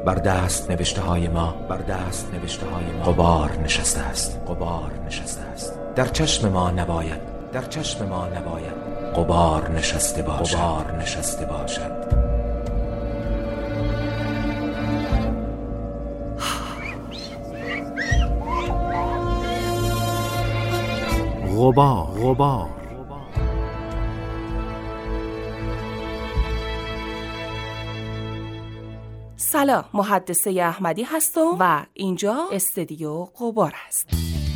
بر دست نوشته های ما غبار نشسته است. در چشم ما نباید غبار نشسته باشد. غبار. سلام، محدثه احمدی هستم و اینجا استودیو غبار است.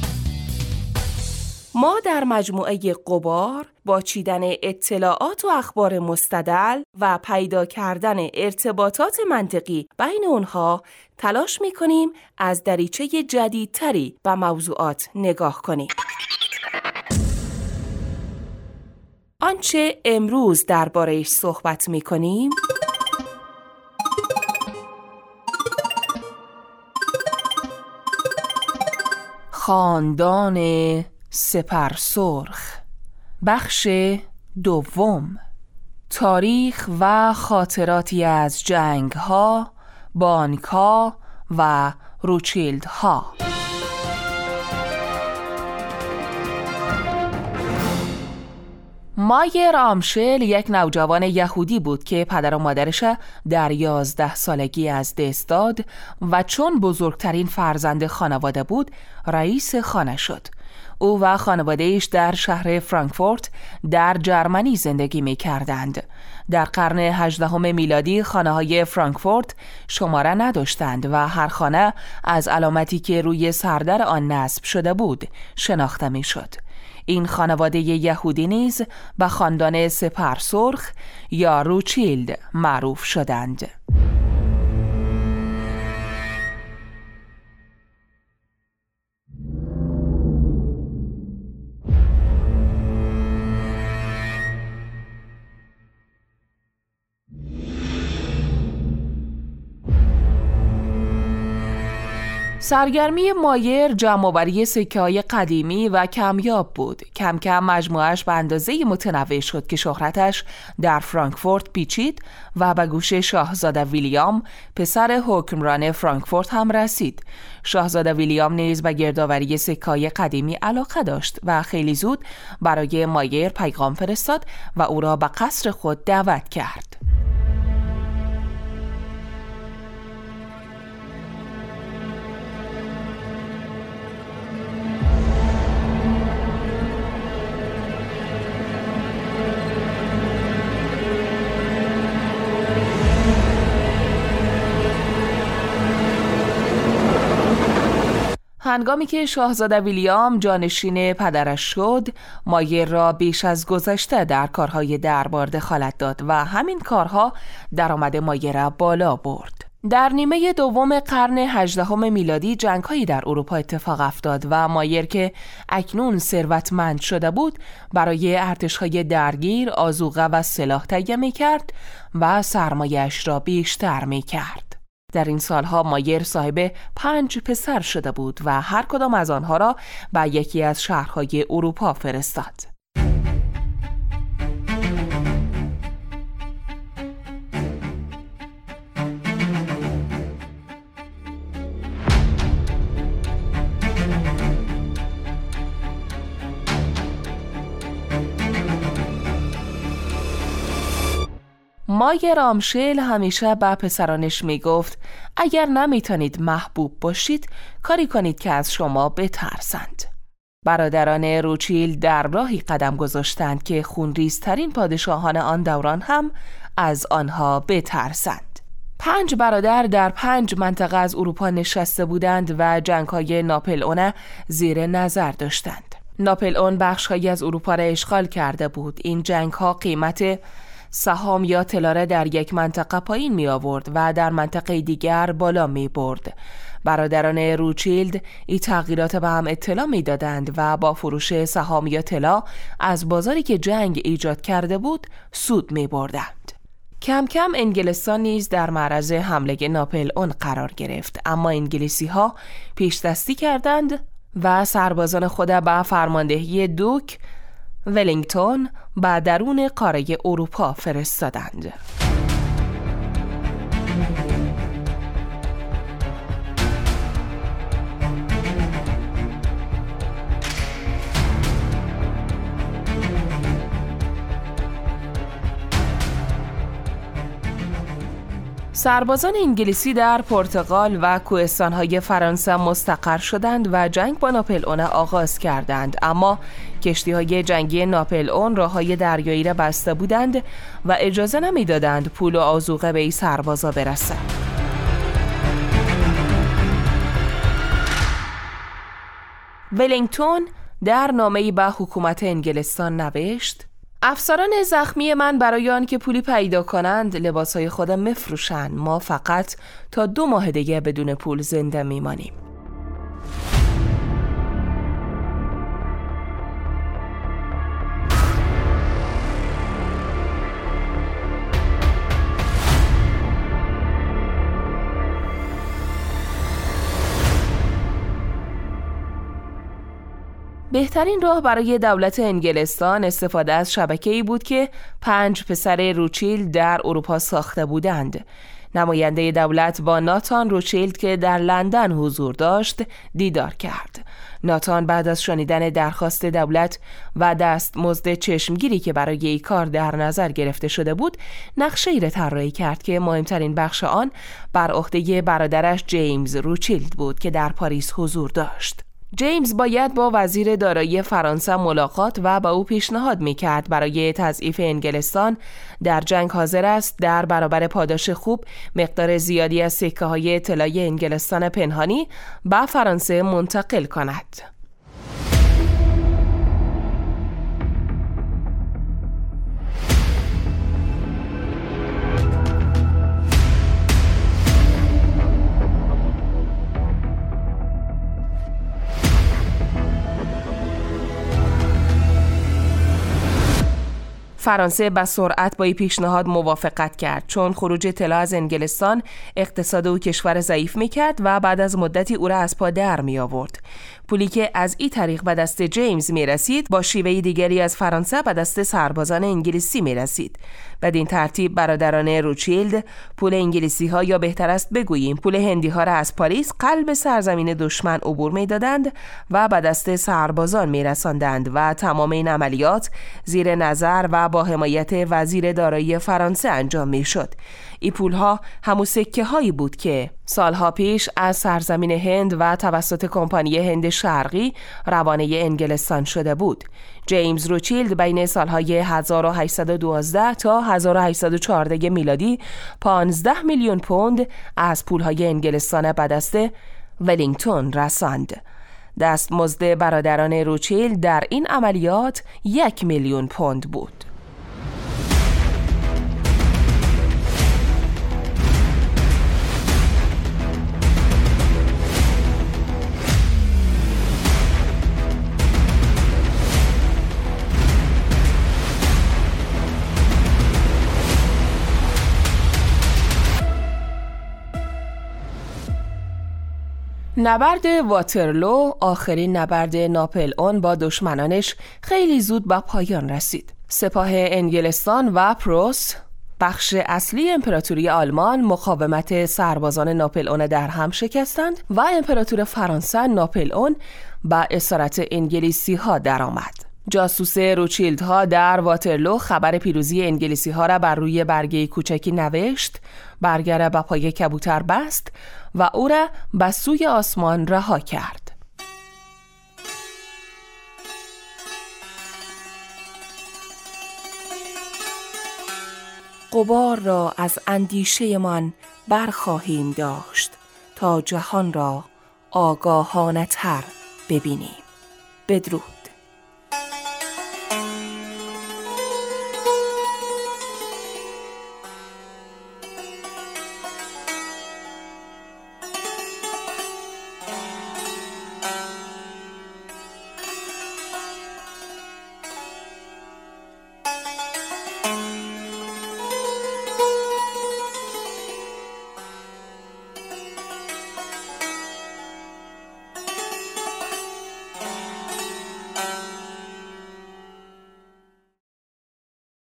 ما در مجموعه غبار با چیدن اطلاعات و اخبار مستدل و پیدا کردن ارتباطات منطقی بین اونها تلاش می‌کنیم از دریچه جدیدتری به موضوعات نگاه کنیم. آنچه امروز درباره‌اش صحبت می‌کنیم خاندان سپرسرخ، بخش دوم، تاریخ و خاطراتی از جنگ‌ها، بانک‌ها و روچیلدها. مایر آمشل یک نوجوان یهودی بود که پدر و مادرش در 11 سالگی از دست داد و چون بزرگترین فرزند خانواده بود رئیس خانه شد. او و خانواده‌اش در شهر فرانکفورت در جرمنی زندگی می کردند. در قرن 18 میلادی خانه‌های فرانکفورت شماره نداشتند و هر خانه از علامتی که روی سردر آن نصب شده بود شناخته می شد. این خانواده یهودی نیز به خاندان سپرسرخ یا روچیلد معروف شدند. سرگرمی مایر جمع‌آوری سکه‌های قدیمی و کمیاب بود. کم کم مجموعه‌اش به اندازه متنوع شد که شهرتش در فرانکفورت پیچید و به گوش شاهزاده ویلیام پسر حکمران فرانکفورت هم رسید. شاهزاده ویلیام نیز به گردآوری سکه‌های قدیمی علاقه داشت و خیلی زود برای مایر پیغام فرستاد و او را به قصر خود دعوت کرد. هنگامی که شاهزاده ویلیام جانشین پدرش شد، مایر را بیش از گذشته در کارهای دربار دخالت داد و همین کارها درآمد مایر را بالا برد. در نیمه دوم قرن 18 میلادی جنگ‌هایی در اروپا اتفاق افتاد و مایر که اکنون ثروتمند شده بود برای ارتش‌های درگیر آذوقه و سلاح تهیه می‌کرد و سرمایه‌اش را بیشتر می‌کرد. در این سالها مایر صاحب 5 پسر شده بود و هر کدام از آنها را به یکی از شهرهای اروپا فرستاد. مایر آمشل همیشه به پسرانش می گفت اگر نمیتونید محبوب باشید کاری کنید که از شما بترسند. برادران روچیلد در راهی قدم گذاشتند که خونریزترین پادشاهان آن دوران هم از آنها بترسند. 5 برادر در 5 منطقه از اروپا نشسته بودند و جنگ‌های ناپلئون زیر نظر داشتند. ناپلئون بخش‌هایی از اروپا را اشغال کرده بود. این جنگ‌ها قیمت سهام یا طلا را در یک منطقه پایین می آورد و در منطقه دیگر بالا می برد. برادران روچیلد این تغییرات به هم اطلاع می دادند و با فروش سهام یا طلا از بازاری که جنگ ایجاد کرده بود سود می بردند. کم کم انگلستان نیز در معرض حمله ناپلئون قرار گرفت، اما انگلیسی ها پیش دستی کردند و سربازان خود به فرماندهی دوک ولینگتون به درون قاره اروپا فرستادند. سربازان انگلیسی در پرتغال و کوهستان‌های فرانسه مستقر شدند و جنگ با ناپلئون آغاز کردند، اما کشتی‌های جنگی ناپلئون راه‌های دریایی را بسته بودند و اجازه نمی‌دادند پول و آذوقه به این سربازا برسد. ولینگتون در نامه‌ای به حکومت انگلستان نوشت: افسران زخمی من برای آن که پولی پیدا کنند لباسهای خودم مفروشند. ما فقط تا 2 ماه دیگه بدون پول زنده میمانیم. بهترین راه برای دولت انگلستان استفاده از شبکه‌ای بود که 5 پسر روچیلد در اروپا ساخته بودند. نماینده دولت با ناتان روچیلد که در لندن حضور داشت دیدار کرد. ناتان بعد از شنیدن درخواست دولت و دستمزد چشمگیری که برای این کار در نظر گرفته شده بود، نقشه‌ای را طراحی کرد که مهمترین بخش آن بر عهده برادرش جیمز روچیلد بود که در پاریس حضور داشت. جیمز باید با وزیر دارایی فرانسه ملاقات و به او پیشنهاد می‌کرد برای تضعیف انگلستان در جنگ حاضر است در برابر پاداش خوب مقدار زیادی از سکه‌های طلای انگلستان پنهانی به فرانسه منتقل کند. فرانسه به سرعت با این پیشنهاد موافقت کرد، چون خروج طلا از انگلستان اقتصاد او کشور ضعیف میکرد و بعد از مدتی او را از پا در می آورد. پولی که از این طریق به دست جیمز می رسید با شیوه دیگری از فرانسه به دست سربازان انگلیسی می رسید. بدین ترتیب برادران روچیلد پول انگلیسی ها، یا بهتر است بگوییم پول هندی ها را از پاریس، قلب سرزمین دشمن عبور می دادند و به دست سربازان می رساندند و تمام این عملیات زیر نظر و با حمایت وزیر دارایی فرانسه انجام می شد. این پولها همون سکه هایی بود که سالها پیش از سرزمین هند و توسط کمپانی هند شرقی روانه انگلستان شده بود. جیمز روچیلد بین سالهای 1812 تا 1814 میلادی 15 میلیون پوند از پولهای انگلستان به دست ولینگتون رساند. دستمزد برادران روچیلد در این عملیات 1 میلیون پوند بود. نبرد واترلو، آخرین نبرد ناپلئون با دشمنانش، خیلی زود به پایان رسید. سپاه انگلستان و پروس، بخش اصلی امپراتوری آلمان، مقاومت سربازان ناپلئون در هم شکستند و امپراتور فرانسه ناپلئون به اسارت انگلیسی ها درآمد. جاسوس روچیلدها در واترلو خبر پیروزی انگلیسی ها را بر روی برگه کوچکی نوشت، برگه را به پای کبوتر بست و او را به سوی آسمان رها کرد. غبار را از اندیشه من برخواهیم داشت تا جهان را آگاهانه تر ببینیم. بدرود.